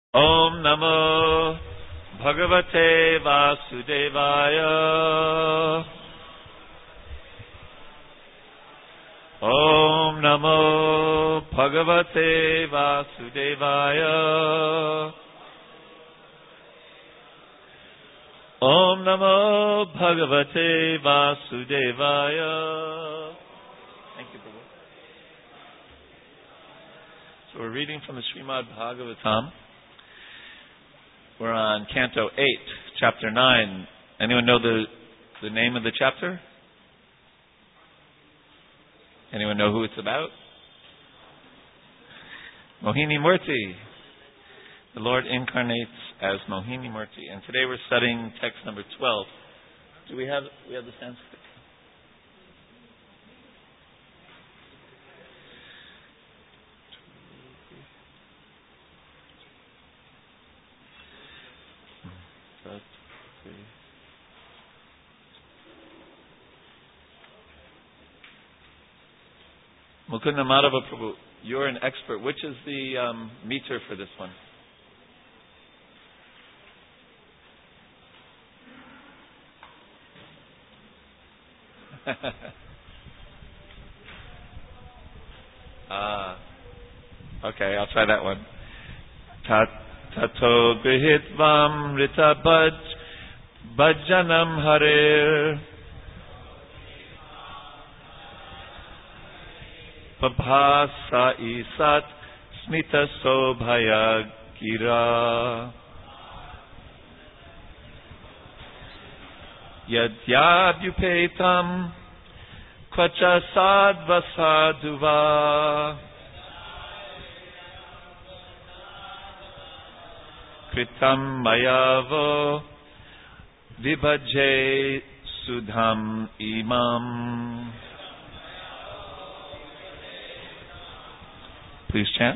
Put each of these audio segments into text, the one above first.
Om Namo Bhagavate Vasudevaya. Om Namo Bhagavate Vasudevaya. Om Namo Bhagavate Vasudevaya. Thank you, Prabhu. So we're reading from the Srimad Bhagavatam. We're on Canto 8, Chapter 9. Anyone know the name of the chapter? Anyone know who it's about? Mohini Murti. The Lord incarnates as Mohini Murti. And today we're studying text number 12. Do we have the Sanskrit? Mukunda Madhava Prabhu, you're an expert. Which is the meter for this one? Okay, I'll try that one. Tato grihitvam rita bhajanam harir Pabhasa isat smita sobhaya gira Yadyabhyupetam kvacha sadvasaduva Kritam mayavo vibhaje sudham imam. Please chant.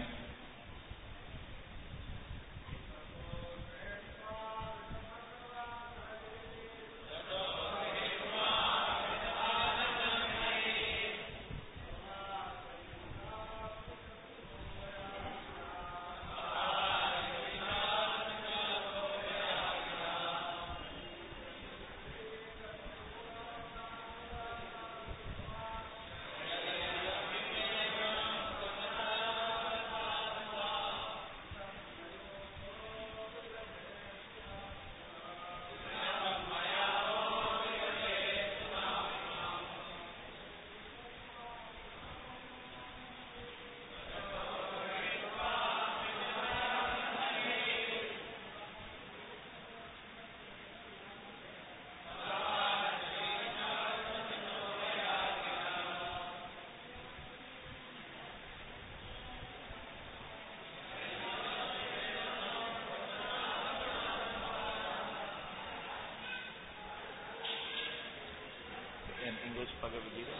In English, Bhagavad Gita.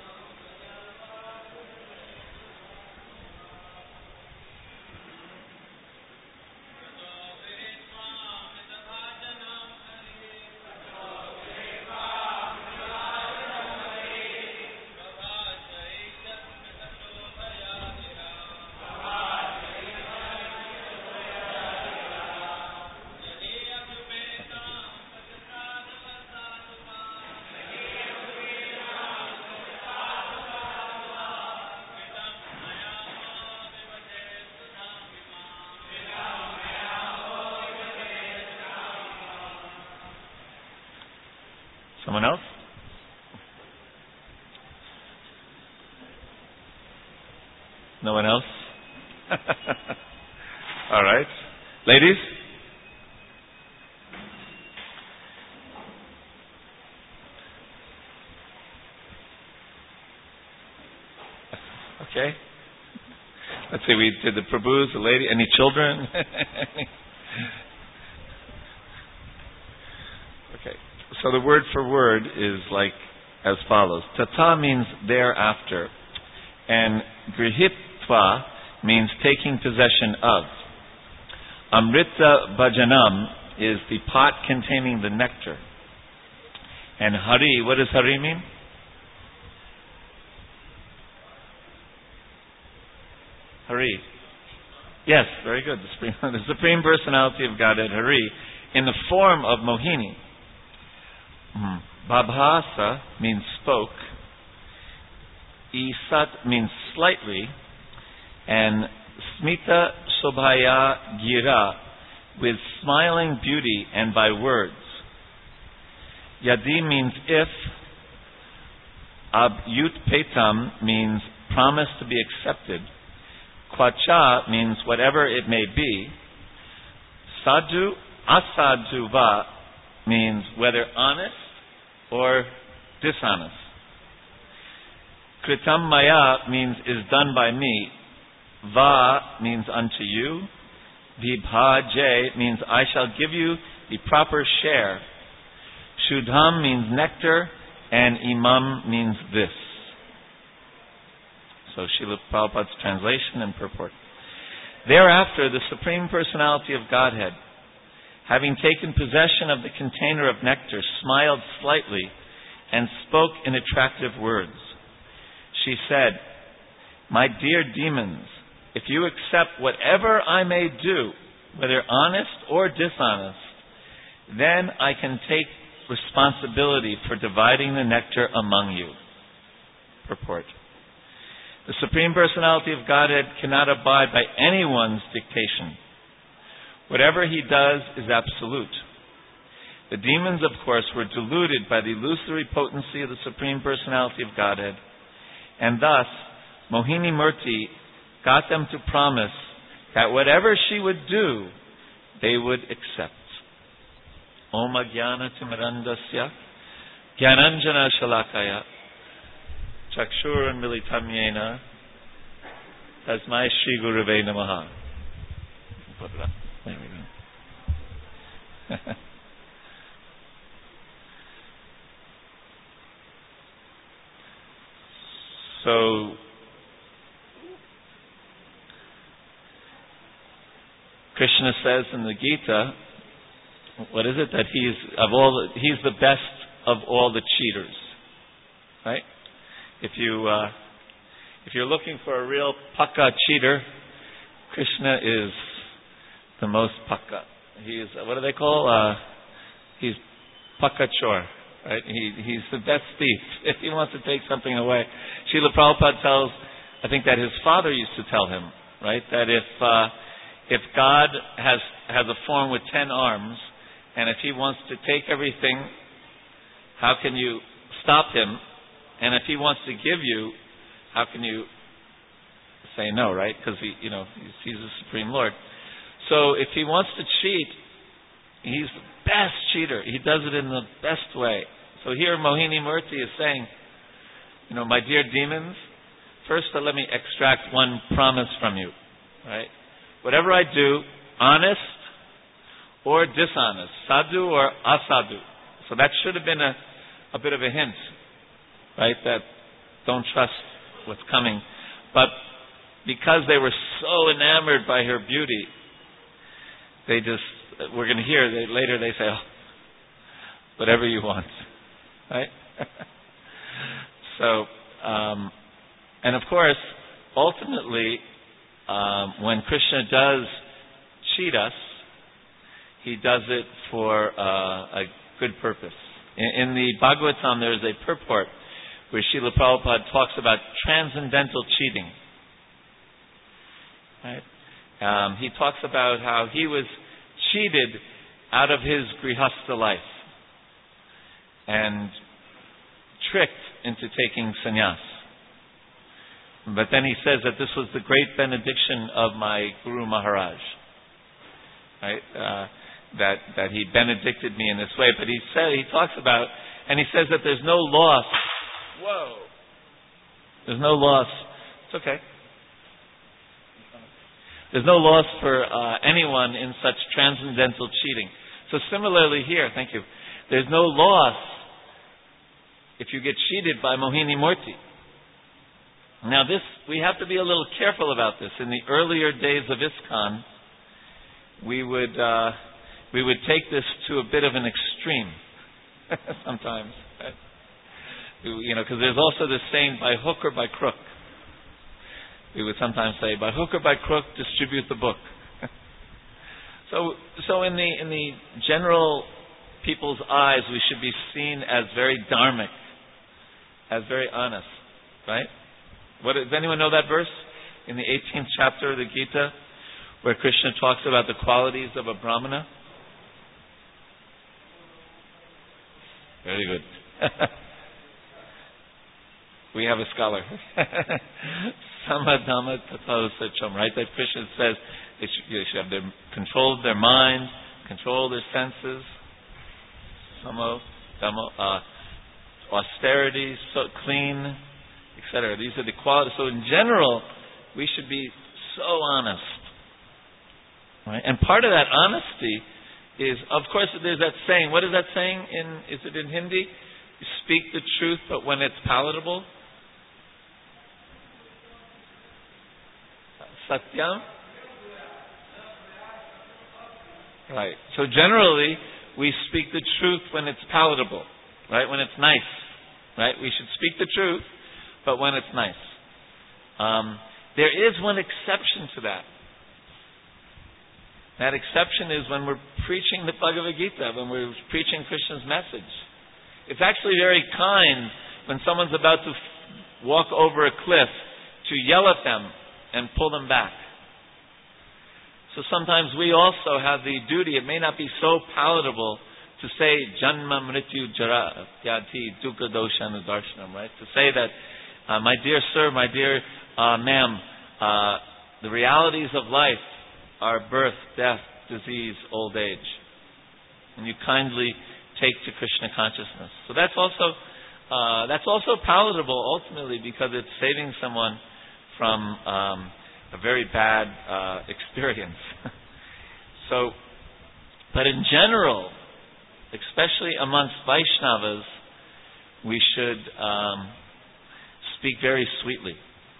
Someone else? No one else? All right. Ladies? Okay. Let's see, we did the Prabhus, the lady. Any children? Okay. So the word for word is like as follows. Tata means thereafter. And grihitva means taking possession of. Amrita bhajanam is the pot containing the nectar. And hari, what does hari mean? Hari. Yes, very good. The Supreme Personality of Godhead, Hari, in the form of Mohini. Babhasa means spoke. Isat means slightly. And Smita Shobhaya Gira, with smiling beauty and by words. Yadi means if. Abyut Petam means promise to be accepted. Kwacha means whatever it may be. Sadhu Asadhuva means whether honest or dishonest. Kritam Maya means is done by me. Va means unto you. Vibhaje means I shall give you the proper share. Shudham means nectar, and Imam means this. So Srila Prabhupada's translation and purport. Thereafter, the Supreme Personality of Godhead, having taken possession of the container of nectar, smiled slightly and spoke in attractive words. She said, "My dear demons, if you accept whatever I may do, whether honest or dishonest, then I can take responsibility for dividing the nectar among you." Purport. The Supreme Personality of Godhead cannot abide by anyone's dictation. Whatever he does is absolute. The demons, of course, were deluded by the illusory potency of the Supreme Personality of Godhead, and thus Mohini Murti got them to promise that whatever she would do, they would accept. Om Ajnana Timirandasya Jnananjana Shalakaya Chakshuran Militam Yena Tasmai Shri Gurave Namaha. There we go. So Krishna says in the Gita, what is it? That he's the best of all the cheaters. Right? If you're looking for a real pakka cheater, Krishna is the most pakka. He is, what do they call? He's pakka chor. Right? He's the best thief. If he wants to take something away. Srila Prabhupada tells, I think that his father used to tell him, right? That if God has a form with 10 arms, and if he wants to take everything, how can you stop him? And if he wants to give you, how can you say no, right? Because he's the Supreme Lord. So if he wants to cheat, he's the best cheater. He does it in the best way. So here Mohini Murti is saying, my dear demons, first let me extract one promise from you, right? Whatever I do, honest or dishonest, sadhu or asadhu. So that should have been a bit of a hint, right? That don't trust what's coming. But because they were so enamored by her beauty, we're going to hear, later they say, whatever you want. Right? So, and of course, ultimately, when Krishna does cheat us, he does it for a good purpose. In the Bhagavatam, there is a purport where Srila Prabhupada talks about transcendental cheating. Right? He talks about how he was cheated out of his grihastha life and tricked into taking sannyas. But then he says that this was the great benediction of my Guru Maharaj. Right? That he benedicted me in this way. But he talks about, and he says that there's no loss. Whoa! There's no loss. It's okay. There's no loss for anyone in such transcendental cheating. So similarly here, thank you, there's no loss if you get cheated by Mohini Murti. Now we have to be a little careful about this. In the earlier days of ISKCON, we would take this to a bit of an extreme sometimes. Right? Because there's also this saying, by hook or by crook. We would sometimes say, by hook or by crook, distribute the book. So in the general people's eyes, we should be seen as very dharmic, as very honest, right? Does anyone know that verse in the 18th chapter of the Gita, where Krishna talks about the qualities of a brahmana? Very good. We have a scholar. Samadhamma Tathao Sacham, right? That Krishna says they should have control of their mind, control of their senses, austerity, so clean, etc. These are the qualities. So in general, we should be so honest. Right? And part of that honesty is, of course, there's that saying. What is that saying? Is it in Hindi? You speak the truth, but when it's palatable. Satyam? Right. So generally, we speak the truth when it's palatable. Right? When it's nice. Right? We should speak the truth, but when it's nice. There is one exception to that. That exception is when we're preaching the Bhagavad Gita, when we're preaching Krishna's message. It's actually very kind when someone's about to walk over a cliff to yell at them and pull them back. So sometimes we also have the duty, it may not be so palatable to say Janma Mrityu Jara Tyati Dukkha Doshana Darshanam, right? To say that, my dear sir, my dear ma'am, the realities of life are birth, death, disease, old age. And you kindly take to Krishna consciousness. So that's also palatable ultimately, because it's saving someone from a very bad experience. But in general, especially amongst Vaishnavas, we should speak very sweetly.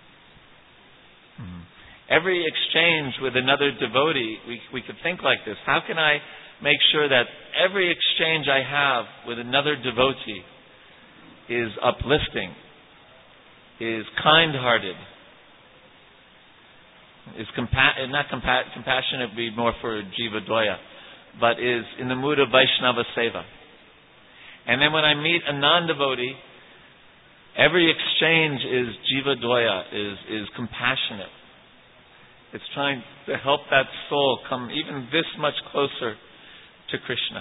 Every exchange with another devotee, we could think like this. How can I make sure that every exchange I have with another devotee is uplifting, is kind-hearted, is compassionate would be more for Jiva Doya, but is in the mood of Vaishnava Seva. And then when I meet a non-devotee, every exchange is Jiva Doya, is compassionate. It's trying to help that soul come even this much closer to Krishna.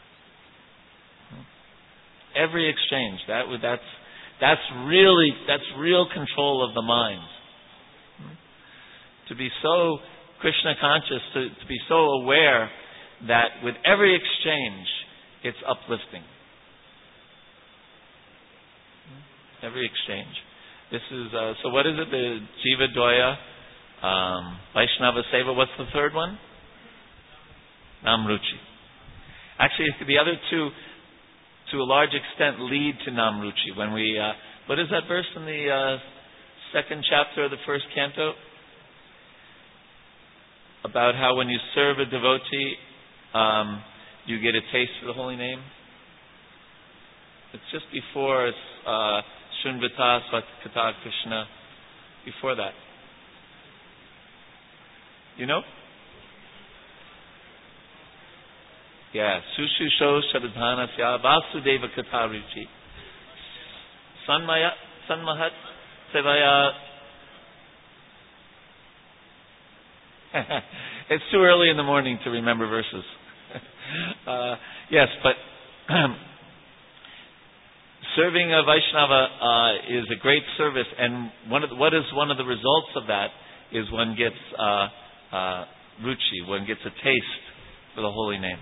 Every exchange, that's real control of the mind. To be so Krishna conscious, to be so aware that with every exchange, it's uplifting. Every exchange. This is so. What is it? The Jiva Doya, Vaishnava Seva. What's the third one? Namruchi. Actually, the other two, to a large extent, lead to Namruchi. When we, what is that verse in the second chapter of the first canto? About how when you serve a devotee, you get a taste of the holy name. It's just before Shunvata Svatkata Krishna. Before that. You know? Yeah. Sushusho Shadadhanasya Vasudeva Katarichi. Sanmahat Sevaya. It's too early in the morning to remember verses. Yes, but serving a Vaishnava is a great service, and one of the results of that is one gets ruchi, one gets a taste for the holy name.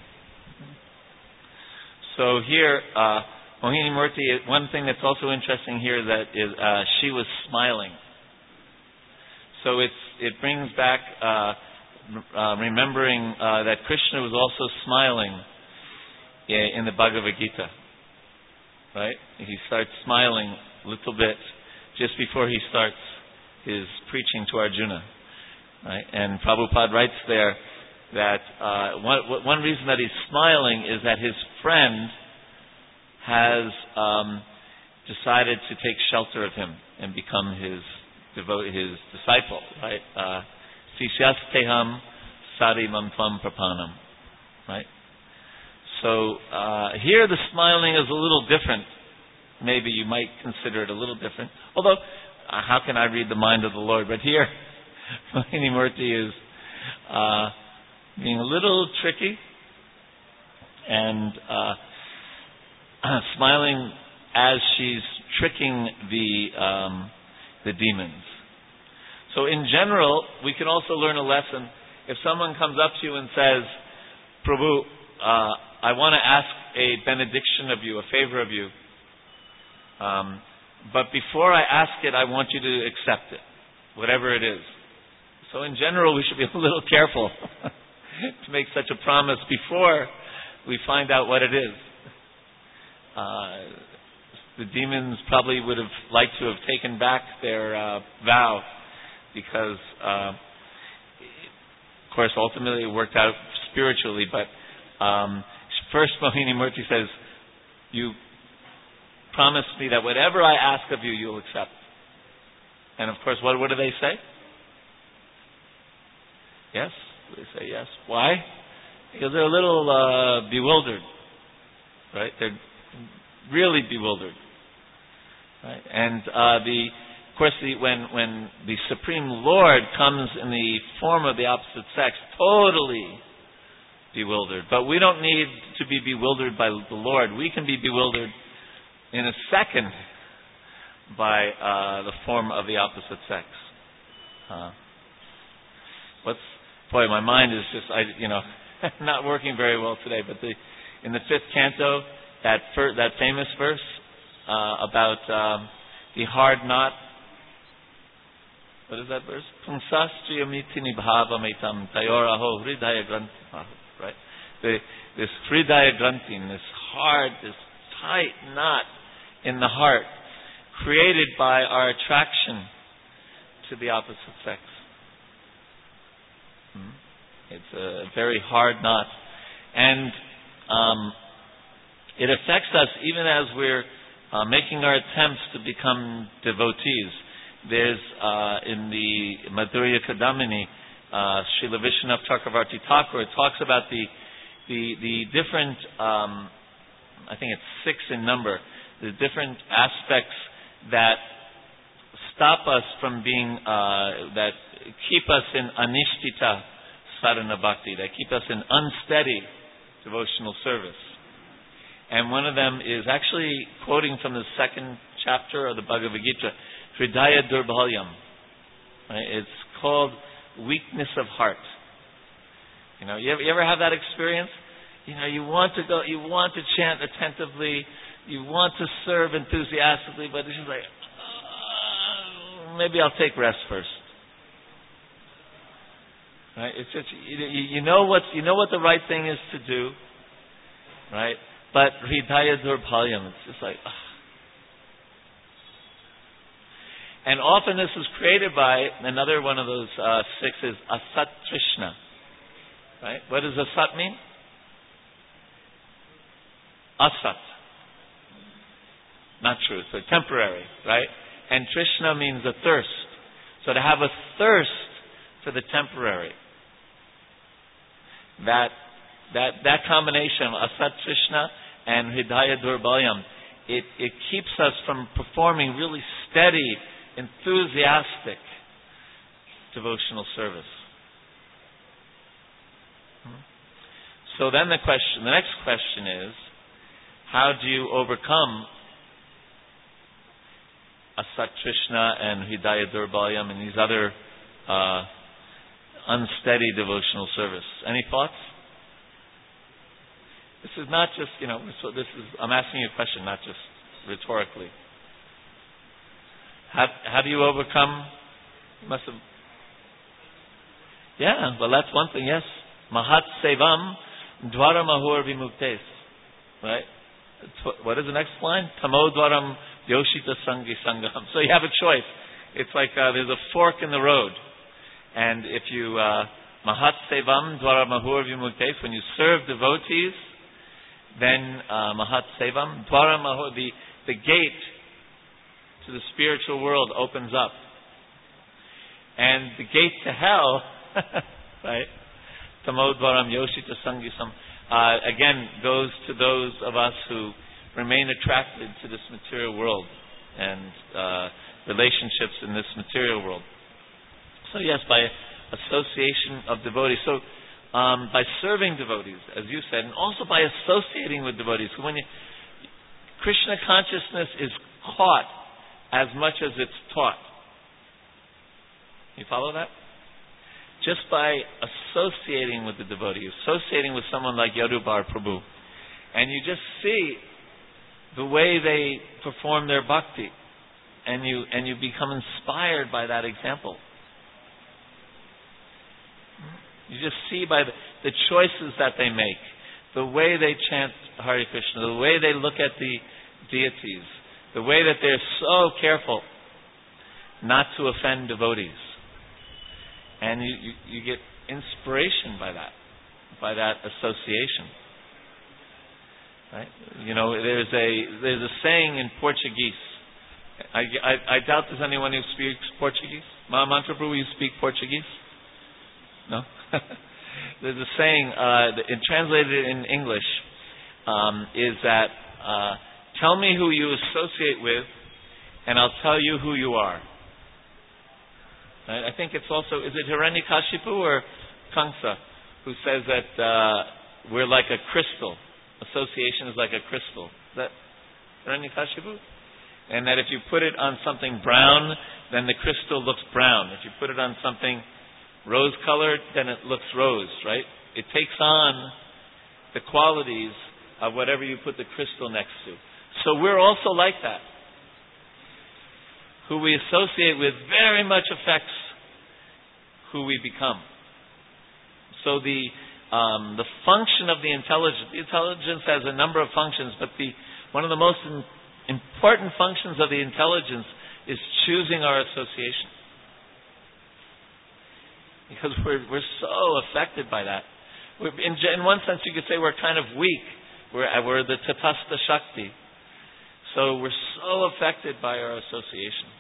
So here, Mohini Murti, one thing that's also interesting here that is she was smiling. So it brings back remembering that Krishna was also smiling in the Bhagavad Gita. Right? He starts smiling a little bit just before he starts his preaching to Arjuna. Right? And Prabhupada writes there that one reason that he's smiling is that his friend has decided to take shelter of him and become his his disciple, right? Sisyasteham sarimam tvam prapanam, right? So here the smiling is a little different. Maybe you might consider it a little different. Although, how can I read the mind of the Lord? But here, Mohini Murti is being a little tricky and smiling as she's tricking the demons. So in general, we can also learn a lesson. If someone comes up to you and says, Prabhu, I want to ask a benediction of you, a favor of you, but before I ask it, I want you to accept it, whatever it is. So in general, we should be a little careful to make such a promise before we find out what it is. The demons probably would have liked to have taken back their vow because, of course, ultimately it worked out spiritually. But first Mohini Murti says, you promise me that whatever I ask of you, you'll accept. And of course, what do they say? Yes? They say yes. Why? Because they're a little bewildered. Right? They're really bewildered. Right? And of course, when the Supreme Lord comes in the form of the opposite sex, totally bewildered. But we don't need to be bewildered by the Lord. We can be bewildered in a second by the form of the opposite sex. Boy, my mind is just not working very well today. But in the 5th canto, that famous verse about the hard knot. What is that verse? Pungsastriyamitini bhavametam tayoraho hridaya granti. Right? This hridaya granti, this hard, this tight knot in the heart, created by our attraction to the opposite sex. It's a very hard knot. And it affects us even as we're making our attempts to become devotees. There's in the Madhurya Kadamini, Srila Vishwanath Chakravarti Thakur talks about the different, I think it's 6 in number, the different aspects that stop us from being, that keep us in anishtita sadhana bhakti, that keep us in unsteady devotional service. And one of them is actually quoting from the 2nd chapter of the Bhagavad Gita, Hridaya Durbhalyam. Right? It's called weakness of heart. You ever have that experience? You want to go, you want to chant attentively, you want to serve enthusiastically, but it's just like, maybe I'll take rest first. Right? It's just you know what the right thing is to do, right? But Hridaya Durbhalyam, it's just like, And often this is created by another one of those 6 is Asat Trishna. Right? What does Asat mean? Asat. Not true. So temporary, right? And Trishna means a thirst. So to have a thirst for the temporary. That combination of Asat Trishna and Hridaya Durbhalyam, it keeps us from performing really steady, enthusiastic devotional service. So then the next question is, how do you overcome Asat Trishna and Hridaya Durbhalyam and these other unsteady devotional service? Any thoughts? This is not just, I'm asking you a question, not just rhetorically. How do you overcome? Yeah, well, that's one thing, yes. Mahat Sevam Dwaram Ahur Vimuktes. Right? What is the next line? Tamo Dwaram Yoshita Sangi Sangam. So you have a choice. It's like there's a fork in the road. And if you, Mahat Sevam Dwaram Ahur Vimuktes, when you serve devotees, then Mahat Sevam Dwaram Ahur, the gate to the spiritual world opens up. And the gate to hell, right? Tamodvaram Yoshita Sangisam, again, goes to those of us who remain attracted to this material world and relationships in this material world. So yes, by association of devotees. So by serving devotees, as you said, and also by associating with devotees. So when Krishna consciousness is caught as much as it's taught. You follow that? Just by associating with the devotee, associating with someone like Yadubar Prabhu, and you just see the way they perform their bhakti, and you become inspired by that example. You just see by the choices that they make, the way they chant Hare Krishna, the way they look at the deities, the way that they're so careful not to offend devotees. And you get inspiration by that association. Right? You know, there's a saying in Portuguese. I doubt there's anyone who speaks Portuguese. Mantra Prabhu, you speak Portuguese? No? There's a saying, translated in English, is that tell me who you associate with, and I'll tell you who you are. Right? I think it's also, is it Hiranyakashipu or Kamsa who says that we're like a crystal. Association is like a crystal. Is that Hiranyakashipu? And that if you put it on something brown, then the crystal looks brown. If you put it on something rose-colored, then it looks rose, right? It takes on the qualities of whatever you put the crystal next to. So we're also like that. Who we associate with very much affects who we become. So the function of the intelligence has a number of functions, but one of the most important functions of the intelligence is choosing our association. Because we're so affected by that. In one sense, you could say we're kind of weak. We're the Tatastha Shakti. So we're so affected by our association.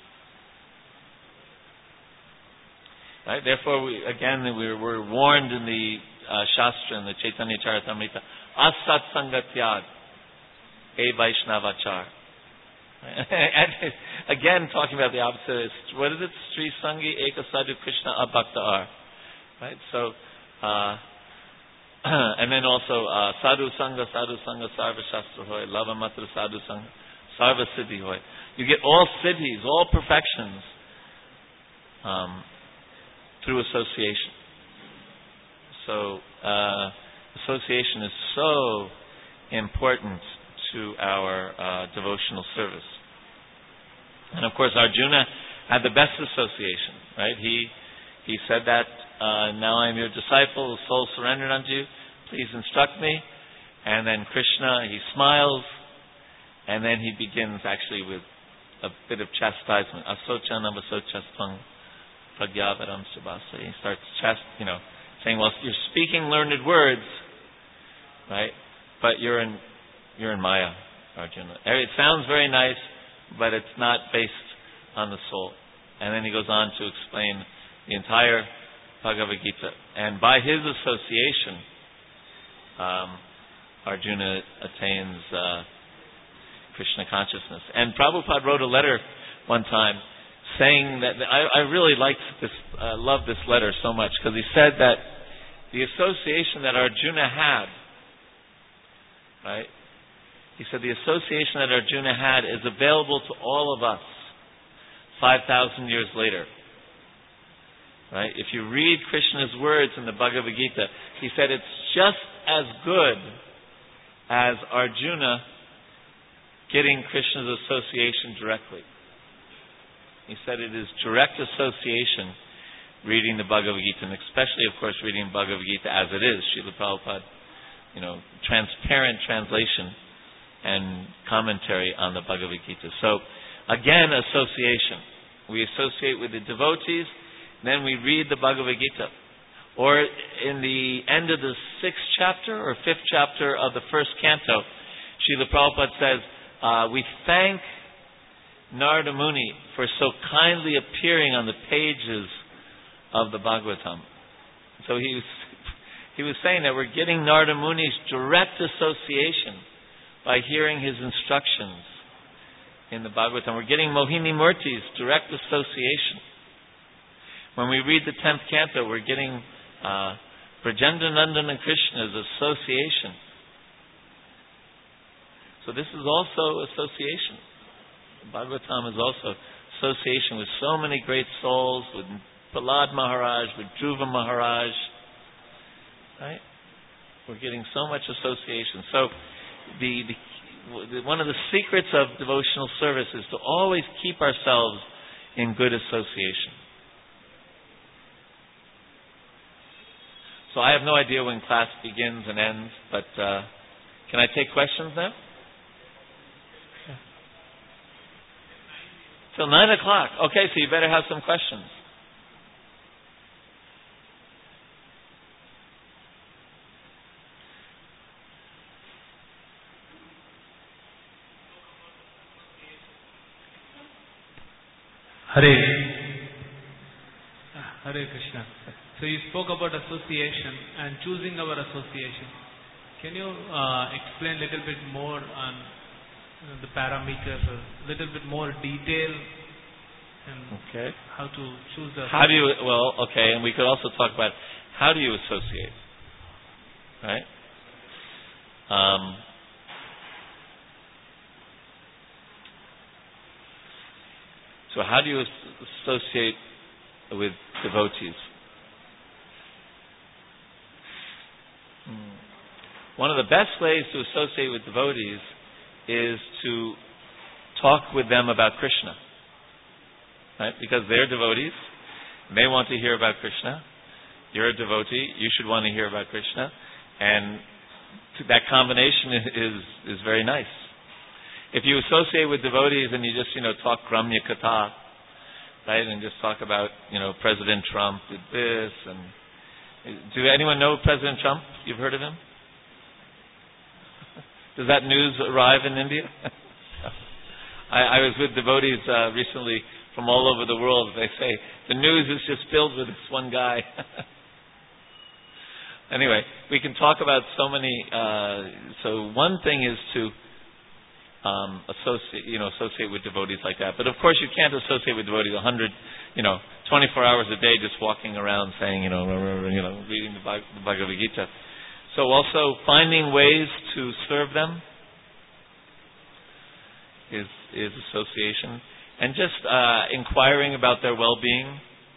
Right? Therefore, we're warned in the Shastra, in the Chaitanya Charitamrita, Asat Sangatyad, E Vaishnavachar. And again, talking about the opposite, what is it? Sri Sangi Eka Sadhu Krishna Abhakta Ar. Right? So, and then also Sadhu Sangha Sarva Shastra Hoy, Lava Matra Sadhu Sangha, Sarva Siddhi Hoy. You get all siddhis, all perfections through association. So, association is so important to our devotional service. And of course, Arjuna had the best association, right? He said that, now I am your disciple, soul surrendered unto you, please instruct me. And then Krishna, he smiles, and then he begins actually with a bit of chastisement. Asochanam asocastvang pragyavaram subhasa. He starts saying, well, you're speaking learned words, right? But you're in Maya, Arjuna. It sounds very nice, but it's not based on the soul. And then he goes on to explain the entire Bhagavad Gita. And by his association, Arjuna attains Krishna consciousness. And Prabhupada wrote a letter one time saying that, I really liked this, loved this letter so much, because he said that the association that Arjuna had, right? He said the association that Arjuna had is available to all of us 5,000 years later. Right? If you read Krishna's words in the Bhagavad Gita, he said it's just as good as Arjuna getting Krishna's association directly. He said it is direct association reading the Bhagavad Gita, and especially, of course, reading Bhagavad Gita as it is. Srila Prabhupada, transparent translation and commentary on the Bhagavad Gita. So, again, association. We associate with the devotees, then we read the Bhagavad Gita. Or in the end of the 6th chapter or 5th chapter of the 1st canto, Srila Prabhupada says, we thank Narada Muni for so kindly appearing on the pages of the Bhagavatam. So he was saying that we're getting Narada Muni's direct association by hearing his instructions in the Bhagavatam. We're getting Mohini Murti's direct association. When we read the 10th canto, we're getting Brajendra Nandan and Krishna's association. So this is also association. The Bhagavatam is also association with so many great souls, with Prahlad Maharaj, with Dhruva Maharaj. Right? We're getting so much association. So one of the secrets of devotional service is to always keep ourselves in good association. So I have no idea when class begins and ends, but can I take questions now? Yeah. Till 9 o'clock. Okay, so you better have some questions. Hare Krishna. So you spoke about association and choosing our association. Can you explain a little bit more on the parameters, a little bit more detail, and how to choose the... And we could also talk about how do you associate, right? So how do you associate with devotees? One of the best ways to associate with devotees is to talk with them about Krishna. Right? Because they're devotees. They want to hear about Krishna. You're a devotee. You should want to hear about Krishna. And that combination is very nice. If you associate with devotees and you just, talk Gramya Katha, right, and just talk about, President Trump did this, and do anyone know President Trump? You've heard of him? Does that news arrive in India? I was with devotees recently from all over the world. They say the news is just filled with this one guy. Anyway, we can talk about so many. So one thing is to associate with devotees like that. But of course, you can't associate with devotees 24 hours a day, just walking around saying, reading the Bhagavad Gita. So also finding ways to serve them is association, and just inquiring about their well-being.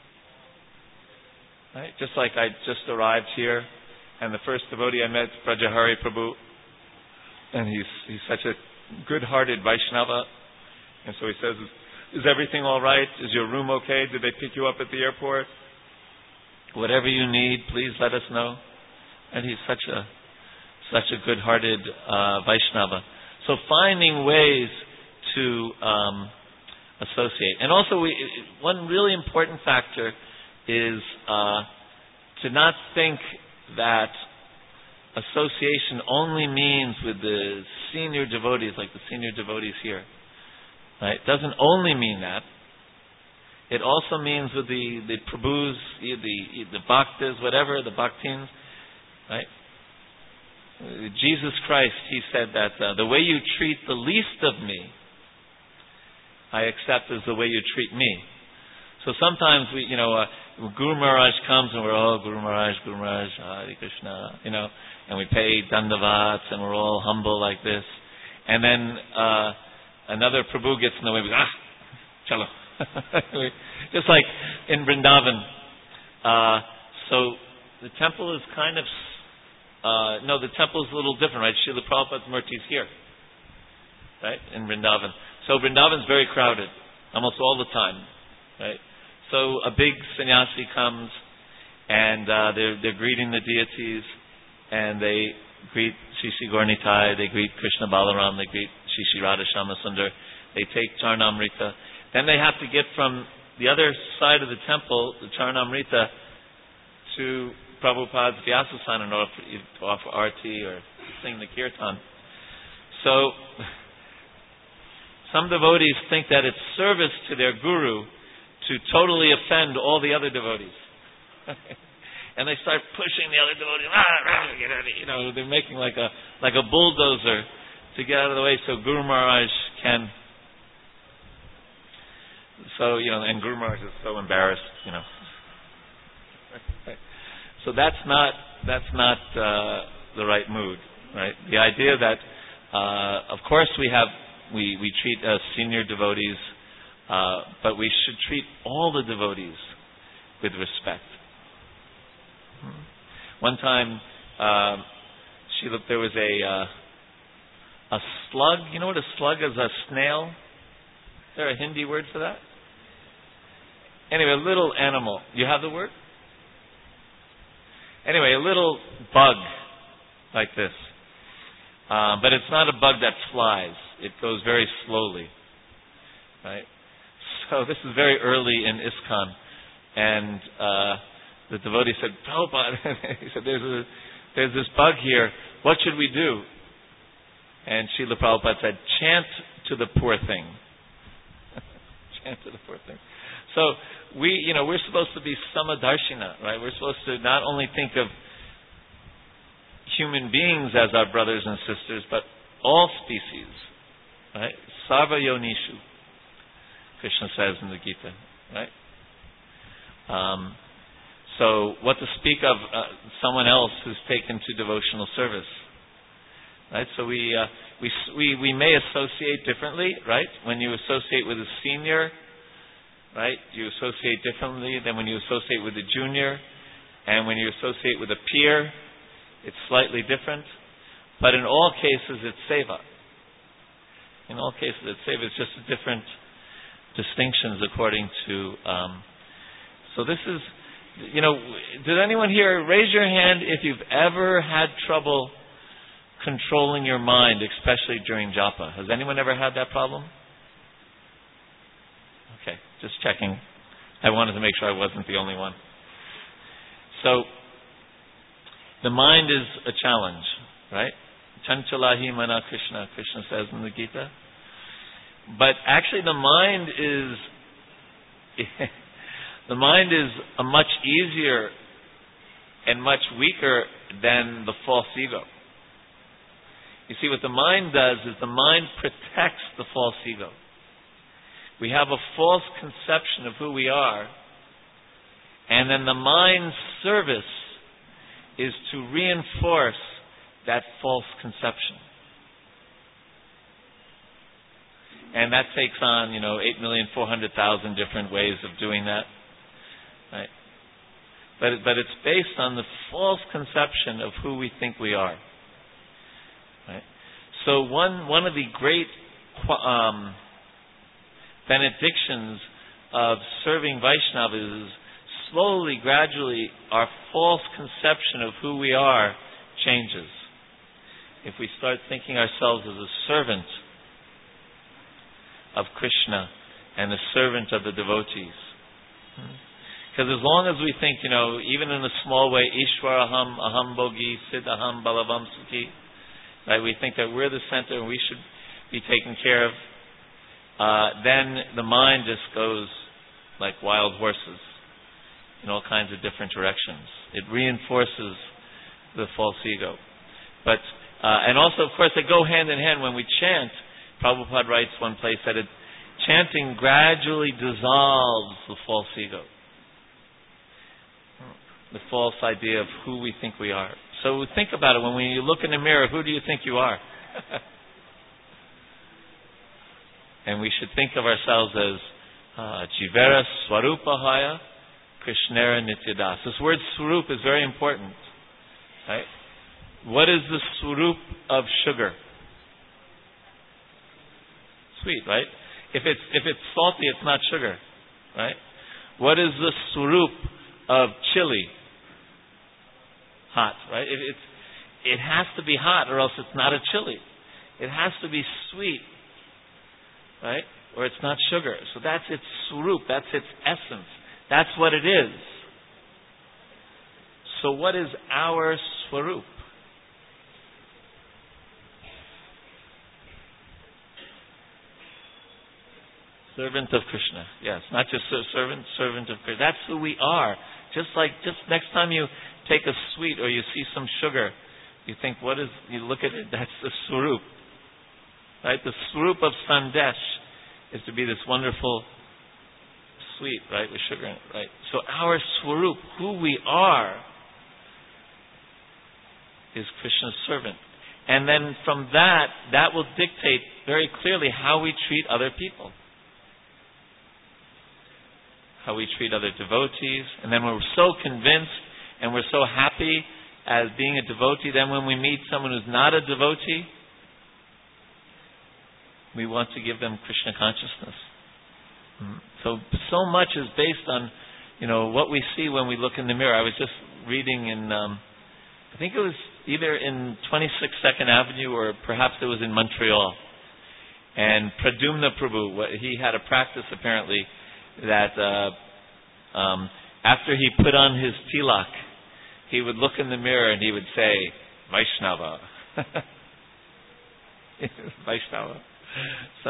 Right? Just like I just arrived here, and the first devotee I met, Brajahari Prabhu, and he's such a good-hearted Vaishnava, and so he says, "Is everything all right? Is your room okay? Did they pick you up at the airport? Whatever you need, please let us know." And he's such a good-hearted Vaishnava. So finding ways to associate, and also one really important factor is to not think that association only means with the senior devotees, like the senior devotees here. Right? It doesn't only mean that. It also means with the Prabhus, the Bhaktas, whatever, the Bhaktins. Right? Jesus Christ, he said that the way you treat the least of me, I accept as the way you treat me. So sometimes Guru Maharaj comes and we're Guru Maharaj, Hare Krishna, and we pay dandavats and we're all humble like this. And then another Prabhu gets in the way, we go, chalo. Just like in Vrindavan. So the temple is kind of, the temple is a little different, right? Srila Prabhupada's Murti is here, right, in Vrindavan. So Vrindavan's very crowded, almost all the time, right? So a big sannyasi comes, and they're greeting the deities, and they greet Shri Gaura-Nitai, they greet Krishna Balaram, they greet Shri Radha Shama Sundar, they take Charnamrita. Then they have to get from the other side of the temple, the Charnamrita, to Prabhupada's Vyasasana in order to offer arti or sing the kirtan. So some devotees think that it's service to their guru to totally offend all the other devotees. And they start pushing the other devotee. Get out of here. They're making like a bulldozer to get out of the way so Guru Maharaj can. So and Guru Maharaj is so embarrassed. So that's not the right mood, right? The idea that, of course, we treat senior devotees, but we should treat all the devotees with respect. One time, there was a slug. You know what a slug is? A snail. Is there a Hindi word for that? Anyway, a little animal. You have the word? Anyway, a little bug like this. But it's not a bug that flies. It goes very slowly. Right? So this is very early in ISKCON. And the devotee said, Prabhupada, he said, there's this bug here. What should we do? And Srila Prabhupada said, chant to the poor thing. Chant to the poor thing. So we're supposed to be samadarshina, right? We're supposed to not only think of human beings as our brothers and sisters, but all species, right? Sarva yonishu, Krishna says in the Gita, right? So what to speak of someone else who's taken to devotional service, right? So we may associate differently, right? When you associate with a senior, right, you associate differently than when you associate with a junior, and when you associate with a peer, it's slightly different. But in all cases, it's seva. In all cases, it's seva. It's just different distinctions according to. So this is, did anyone here raise your hand if you've ever had trouble controlling your mind, especially during japa? Has anyone ever had that problem? Okay, just checking. I wanted to make sure I wasn't the only one. So, the mind is a challenge, right? Chanchalahi mana Krishna, Krishna says in the Gita. But actually the mind is a much easier and much weaker than the false ego. You see, what the mind does is the mind protects the false ego. We have a false conception of who we are, and then the mind's service is to reinforce that false conception. And that takes on, 8,400,000 different ways of doing that. Right? But it's based on the false conception of who we think we are. Right? So one of the great benedictions of serving Vaishnavas is slowly, gradually, our false conception of who we are changes. If we start thinking ourselves as a servant of Krishna and a servant of the devotees. Because as long as we think, even in a small way, Ishwaraham, Aham Bogi, Siddhaham, Balavam Sukhi, right, we think that we're the center and we should be taken care of, then the mind just goes like wild horses in all kinds of different directions. It reinforces the false ego. But and also, of course, they go hand in hand. When we chant, Prabhupada writes one place that chanting gradually dissolves the false ego, the false idea of who we think we are. So think about it. When you look in the mirror, who do you think you are? And we should think of ourselves as Jivera Swarupahaya Krishnera Nityadas. This word Swarup is very important. Right? What is the Swarup of sugar? Sweet, right? If it's salty, it's not sugar. Right? What is the Swarup of chili? Hot, right? It has to be hot or else it's not a chili. It has to be sweet, right? Or it's not sugar. So that's its swarup, that's its essence. That's what it is. So what is our swarup? Servant of Krishna. Yes, not just servant of Krishna. That's who we are. Just next time you take a sweet or you see some sugar, you think, you look at it, that's the Swarup. Right? The Swarup of Sandesh is to be this wonderful sweet, right, with sugar in it, right? So our Swarup, who we are, is Krishna's servant. And then from that will dictate very clearly how we treat other people. How we treat other devotees. And then we're so convinced and we're so happy as being a devotee, then when we meet someone who's not a devotee, we want to give them Krishna consciousness. So much is based on, what we see when we look in the mirror. I was just reading in, I think it was either in 26 Second Avenue or perhaps it was in Montreal. And Pradumna Prabhu, he had a practice apparently that after he put on his tilak, he would look in the mirror and he would say, Vaishnava. Vaishnava. So,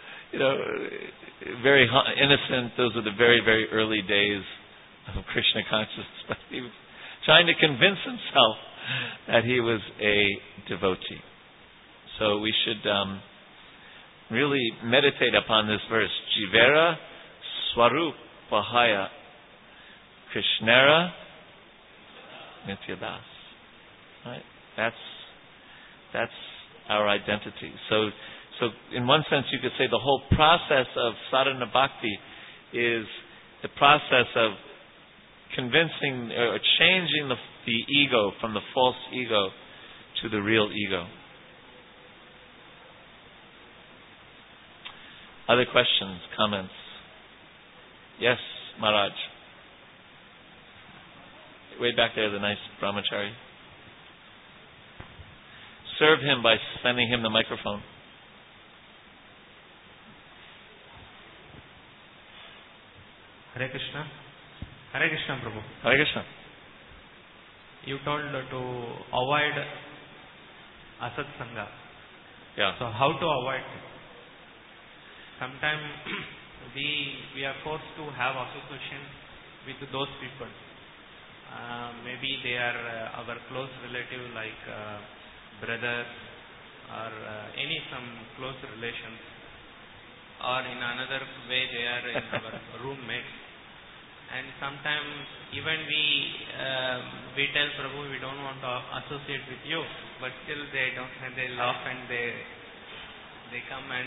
very innocent. Those were the very, very early days of Krishna consciousness. But he was trying to convince himself that he was a devotee. So we should really meditate upon this verse. Jivera Swarupahaya Krishnera Nityadas. Right? That's our identity. So in one sense you could say the whole process of sadhana bhakti is the process of convincing or changing the ego from the false ego to the real ego. Other questions, comments? Yes, Maharaj. Way back there, the nice brahmachari. Serve him by sending him the microphone. Hare Krishna. Hare Krishna, Prabhu. Hare Krishna. You told to avoid asat sangha. Yeah. So how to avoid it? Sometimes we are forced to have association with those people. Maybe they are our close relative like brothers or some close relations, or in another way they are in our roommates. And sometimes even we tell Prabhu we don't want to associate with you, but still they don't, and they laugh and they come. And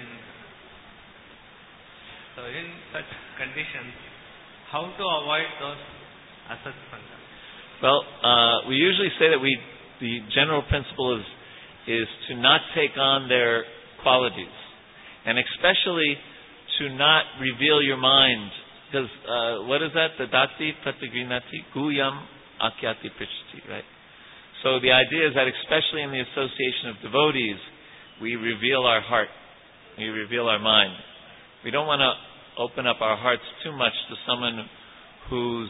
so in such conditions, how to avoid those asat sangha? Well, we usually say that the general principle is to not take on their qualities, and especially to not reveal your mind. Because what is that? The dati pratigrinati guyam akyati prichati, right? So the idea is that especially in the association of devotees, we reveal our heart, we reveal our mind. We don't want to open up our hearts too much to someone who's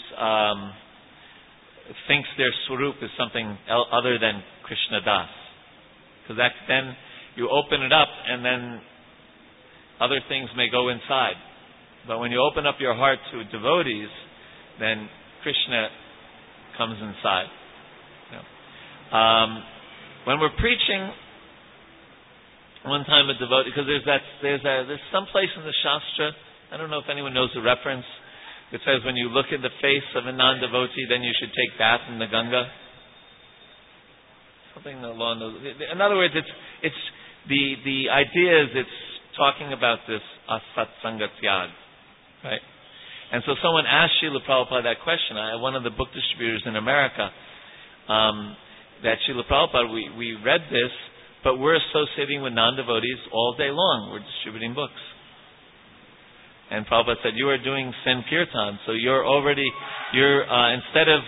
thinks their swarup is something other than Krishna Das. Because then you open it up and then other things may go inside. But when you open up your heart to devotees, then Krishna comes inside. When we're preaching, one time a devotee, because there's some place in the Shastra, I don't know if anyone knows the reference, it says when you look in the face of a non-devotee, then you should take bath in the Ganga. Something along those. In other words, it's the idea is it's talking about this asat sanga tyag. Right? And so someone asked Srila Prabhupada that question. One of the book distributors in America, that Srila Prabhupada, we read this, but we're associating with non-devotees all day long. We're distributing books. And Prabhupada said, you are doing Sankirtan, so you're instead of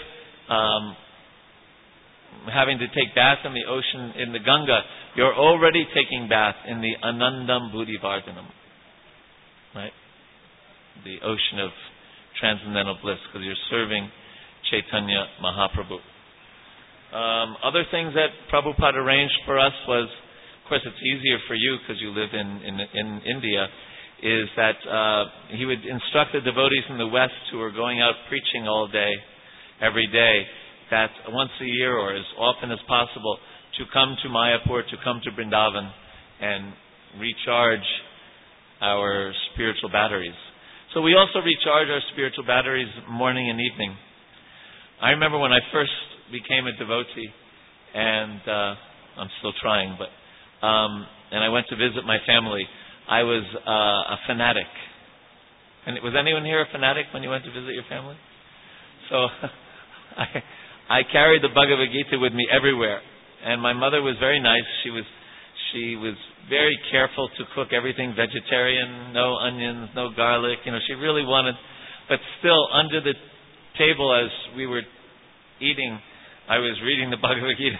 having to take bath in the ocean, in the Ganga, you're already taking bath in the Anandam Buddhi Vardhanam. Right? The ocean of transcendental bliss, because you're serving Chaitanya Mahaprabhu. Other things that Prabhupada arranged for us was, of course it's easier for you because you live in India, is that he would instruct the devotees in the West who are going out preaching all day every day, that once a year or as often as possible to come to Mayapur, to come to Vrindavan and recharge our spiritual batteries. So we also recharge our spiritual batteries morning and evening. I remember when I first became a devotee, and I'm still trying, but and I went to visit my family. I was a fanatic. And was anyone here a fanatic when you went to visit your family? So I carried the Bhagavad Gita with me everywhere. And my mother was very nice. She was very careful to cook everything vegetarian, no onions, no garlic. She really wanted, but still under the table as we were eating, I was reading the Bhagavad Gita.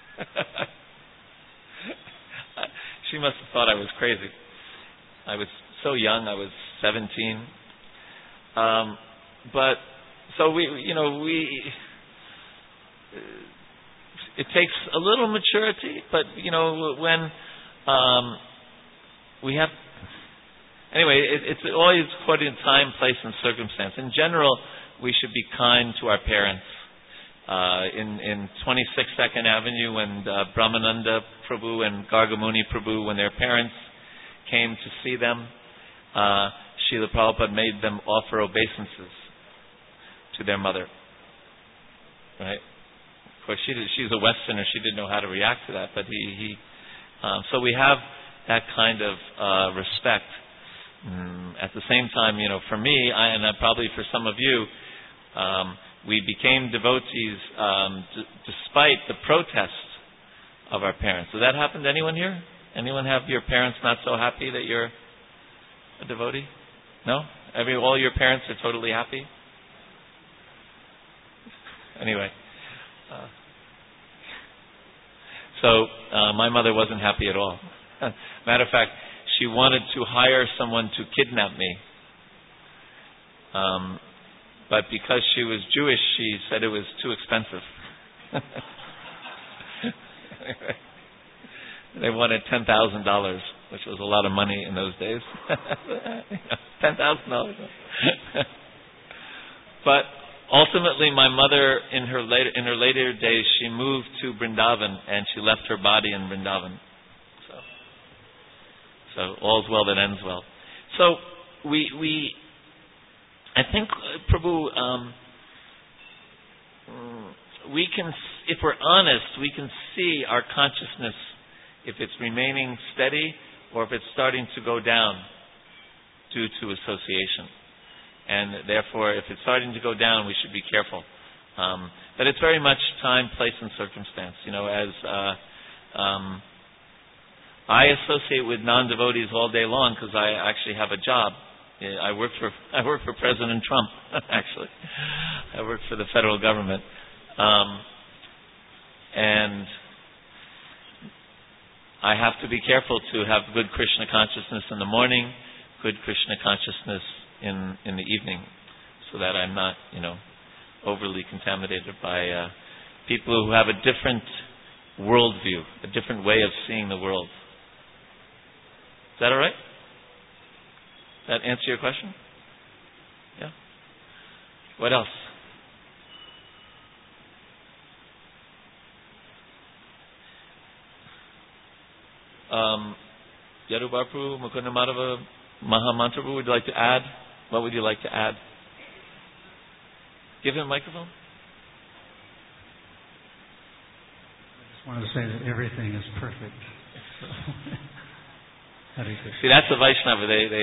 She must have thought I was crazy. I was so young. I was 17. But so it takes a little maturity, but when we have, anyway, it's always according to time, place, and circumstance. In general, we should be kind to our parents. In 26 Second Avenue, when Brahmananda Prabhu and Gargamuni Prabhu, when their parents came to see them, Srila Prabhupada made them offer obeisances to their mother. Right? Of course, she's a Westerner. She didn't know how to react to that, but so we have that kind of respect. At the same time, for me, and probably for some of you, we became devotees despite the protest of our parents. Did that happen to anyone here? Anyone have your parents not so happy that you're a devotee? No? All your parents are totally happy? Anyway. So my mother wasn't happy at all. Matter of fact, she wanted to hire someone to kidnap me. But because she was Jewish, she said it was too expensive. They wanted $10,000, which was a lot of money in those days. $10,000. But ultimately, my mother, in her later days, she moved to Vrindavan, and she left her body in Vrindavan. So all's well that ends well. So I think, Prabhu, we can, if we're honest, we can see our consciousness, if it's remaining steady or if it's starting to go down due to association. And therefore, if it's starting to go down, we should be careful. But it's very much time, place, and circumstance. As I associate with non-devotees all day long because I actually have a job. I work for President Trump, actually. I work for the federal government. And I have to be careful to have good Krishna consciousness in the morning, good Krishna consciousness in the evening, so that I'm not, overly contaminated by people who have a different worldview, a different way of seeing the world. Is that all right? That answer your question? Yeah. What else? Yadu Bapu, Mukunda Madhava, Mahamantrabu, would you like to add? What would you like to add? Give him a microphone. I just wanted to say that everything is perfect. See, that's the Vaishnava.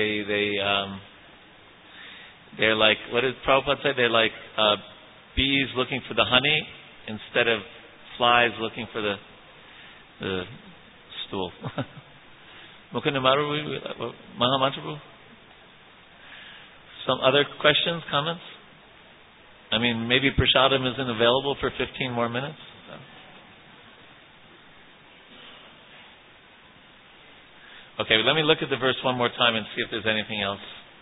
They're like, what did Prabhupada say? They're like bees looking for the honey instead of flies looking for the stool. Mukunda Maru, Mahamantrabu? Some other questions, comments? I mean, maybe Prasadam isn't available for 15 more minutes. Okay, let me look at the verse one more time and see if there's anything else.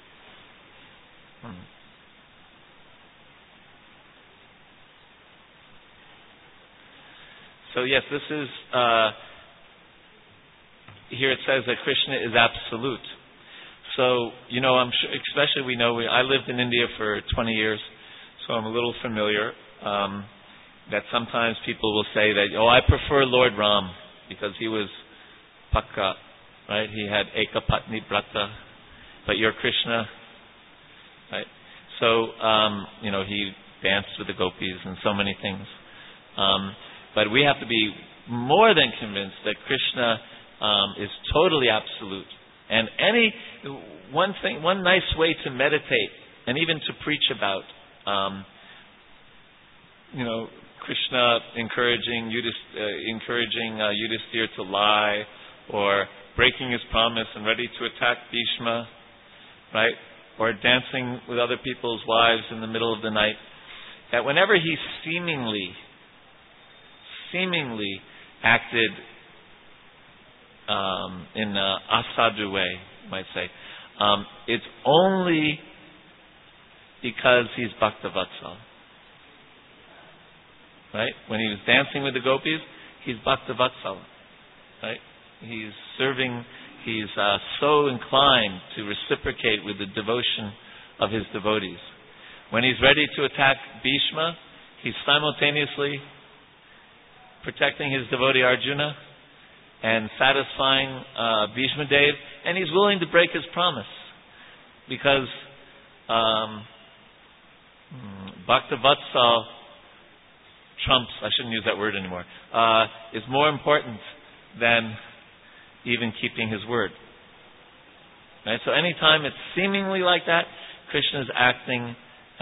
So yes, this is, here it says that Krishna is absolute. So, I'm sure, especially I lived in India for 20 years, so I'm a little familiar. that sometimes people will say that, I prefer Lord Ram because he was Pakka, right? He had Ekapatni Brata, but you're Krishna, right? So, he danced with the gopis and so many things. But we have to be more than convinced that Krishna is totally absolute. And one nice way to meditate and even to preach about, Krishna encouraging Yudhisthira to lie, or breaking his promise and ready to attack Bhishma, right? Or dancing with other people's wives in the middle of the night. That whenever he seemingly acted in an asadu way, you might say, it's only because he's Bhaktavatsal. Right? When he was dancing with the gopis, he's Bhaktavatsal. Right? He's serving, he's so inclined to reciprocate with the devotion of his devotees. When he's ready to attack Bhishma, he's simultaneously protecting his devotee Arjuna and satisfying Bhishma Dev, and he's willing to break his promise because Bhaktavatsal trumps, I shouldn't use that word anymore, is more important than even keeping his word. Right? So anytime it's seemingly like that, Krishna is acting,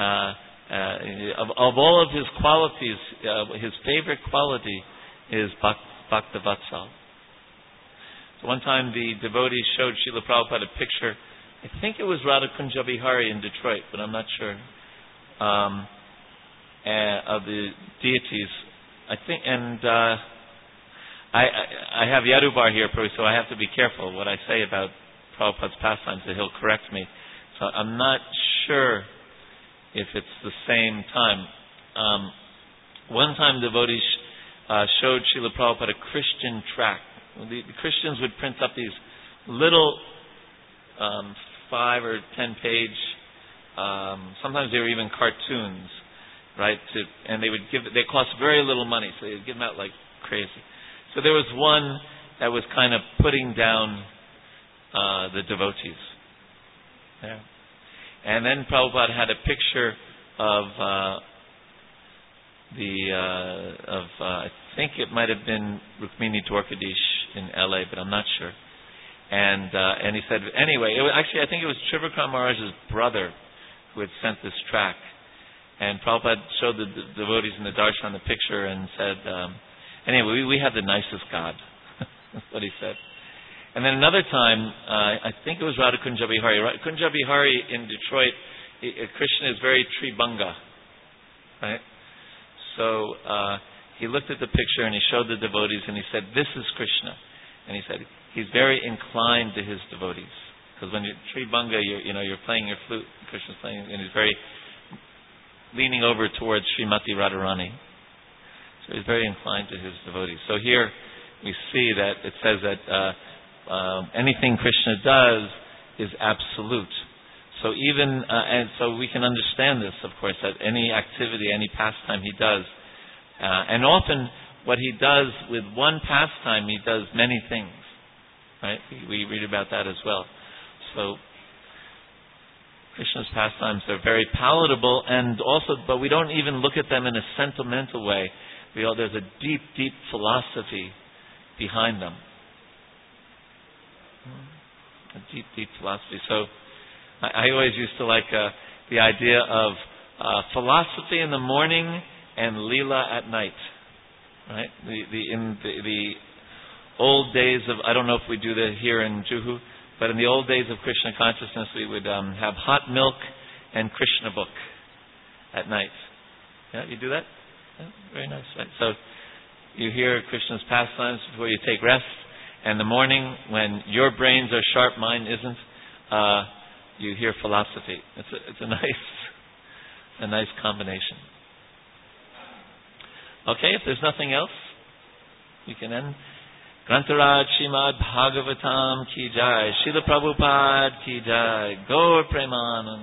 of all of his qualities, his favorite quality is Bhaktavatsal. So one time the devotees showed Srila Prabhupada a picture, I think it was Radha Kunja Bihari in Detroit, but I'm not sure, of the deities. I think, and I have Yadubar here, so I have to be careful what I say about Prabhupada's pastimes, that he'll correct me. So I'm not sure if it's the same time. One time devotees showed Srila Prabhupada a Christian tract. The Christians would print up these little 5 or 10 page, sometimes they were even cartoons, right? And they cost very little money, so they'd give them out like crazy. So there was one that was kind of putting down the devotees. Yeah. And then Prabhupada had a picture of I think it might have been Rukmini Dwarkadish in LA, but I'm not sure. And he said, anyway, I think it was Trivikram Maharaj's brother who had sent this tract. And Prabhupada showed the devotees in the darshan the picture and said, anyway, we have the nicest God. That's what he said. And then another time, I think it was Radha Kunja Bihari. Kunja Bihari in Detroit, Krishna is very Tribanga. Right? So he looked at the picture and he showed the devotees and he said, this is Krishna. And he said, he's very inclined to his devotees. Because when you're Tribanga, you're playing your flute, Krishna's playing, and he's very leaning over towards Srimati Radharani. So he's very inclined to his devotees. So here we see that it says that anything Krishna does is absolute. So even and so we can understand this, of course, that any activity, any pastime he does, and often what he does with one pastime, he does many things. Right? We read about that as well. So Krishna's pastimes are very palatable, and also, but we don't even look at them in a sentimental way. There's a deep, deep philosophy behind them. A deep, deep philosophy. So I always used to like the idea of philosophy in the morning and Leela at night. Right? In the old days of, I don't know if we do that here in Juhu, but in the old days of Krishna consciousness, we would have hot milk and Krishna book at night. Yeah, you do that? Yeah, very nice. Right? So you hear Krishna's pastimes before you take rest. And in the morning, when your brains are sharp, mine isn't, you hear philosophy. It's a nice combination. Okay, if there's nothing else, we can end. Grantaraj Srimad Bhagavatam ki jai, Srila Prabhupada ki jai, Gaur Premanand.